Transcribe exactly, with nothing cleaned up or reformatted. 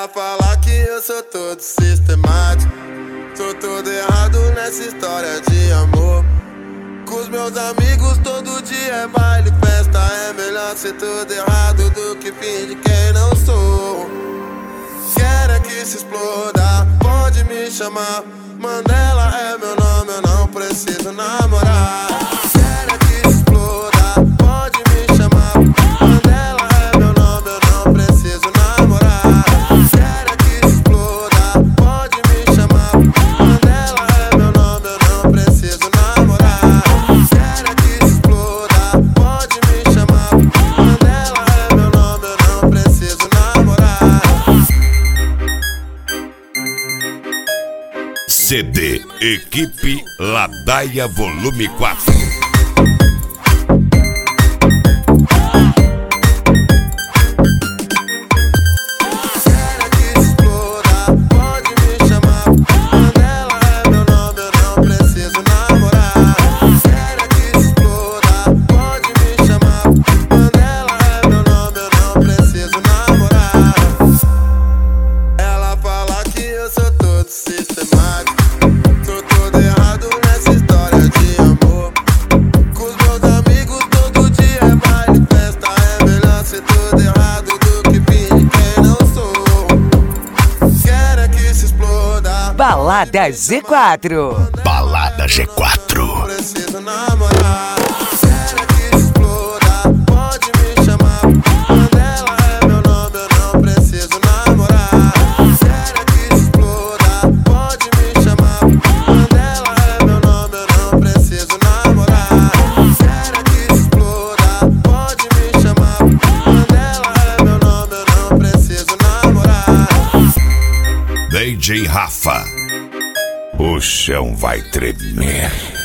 Ela fala que eu sou todo sistemático, sou todo errado nessa história de amor. Com os meus amigos todo dia é baile, festa. É melhor ser tudo errado do que fingir quem não sou. Quero é que se exploda, pode me chamar. Mandela é meu nome, eu não preciso namorar. Quero é que se exploda, pode me chamar. Mandela é meu nome, eu não preciso namorar. Quero é que se exploda, pode me chamar. Mandela é meu nome, eu não preciso namorar. Quero é que se exploda, pode me chamar. Mandela é meu nome, eu não preciso namorar. C D Equipe Ladaia Volume quatro. Balada G quatro. Balada G quatro. Preciso namorar. Quero que se exploda, pode me chamar. Mandela é meu nome, eu não preciso namorar. Quero que se exploda, pode me chamar. Mandela é meu nome, eu não preciso namorar. Quero que se exploda, pode me chamar. Mandela é meu nome, eu não preciso namorar. D J Rafa, o chão vai tremer.